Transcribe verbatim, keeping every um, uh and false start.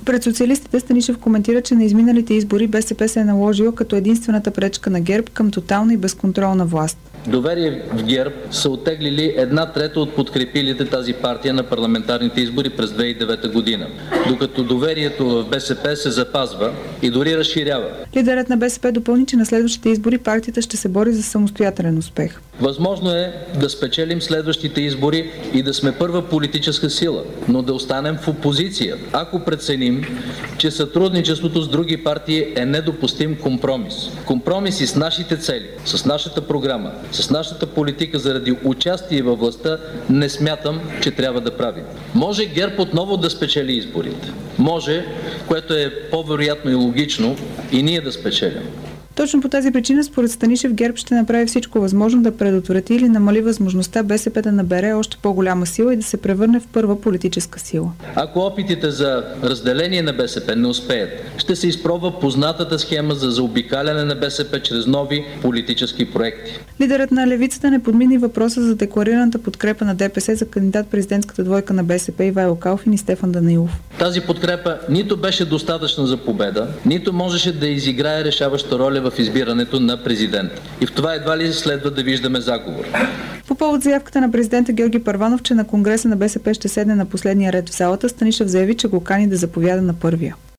Пред социалистите Станишев коментира, че на изминалите избори БСП се е наложила като единствената пречка на ГЕРБ към тотална и безконтролна власт. Доверие в ГЕРБ са оттеглили една трета от подкрепилите тази партия на парламентарните избори през две хиляди и девета година, докато доверието в БСП се запазва и дори разширява. Лидерът на БСП допълни, че на следващите избори партията ще се бори за самостоятелен успех. Възможно е да спечелим следващите избори и да сме първа политическа сила, но да останем в опозиция, ако преценим, че сътрудничеството с други партии е недопустим компромис. Компромиси с нашите цели, с нашата програма, с нашата политика заради участие във властта не смятам, че трябва да правим. Може ГЕРБ отново да спечели изборите. Може, което е по-вероятно и логично, и ние да спечелим. Точно по тази причина, според Станишев, ГЕРБ ще направи всичко възможно да предотврати или намали възможността БСП да набере още по-голяма сила и да се превърне в първа политическа сила. Ако опитите за разделение на БСП не успеят, ще се изпробва познатата схема за заобикаляне на БСП чрез нови политически проекти. Лидерът на левицата не подмини въпроса за декларираната подкрепа на ДПС за кандидат-президентската двойка на БСП Ивайло Калфин и Стефан Данаилов. Тази подкрепа нито беше достатъчна за победа, нито можеше да изиграе решаваща роля в избирането на президент. И в това едва ли следва да виждаме заговор. По повод заявката на президента Георги Първанов, че на конгреса на БСП ще седне на последния ред в залата, Станишев заяви, че го кани да заповяда на първия.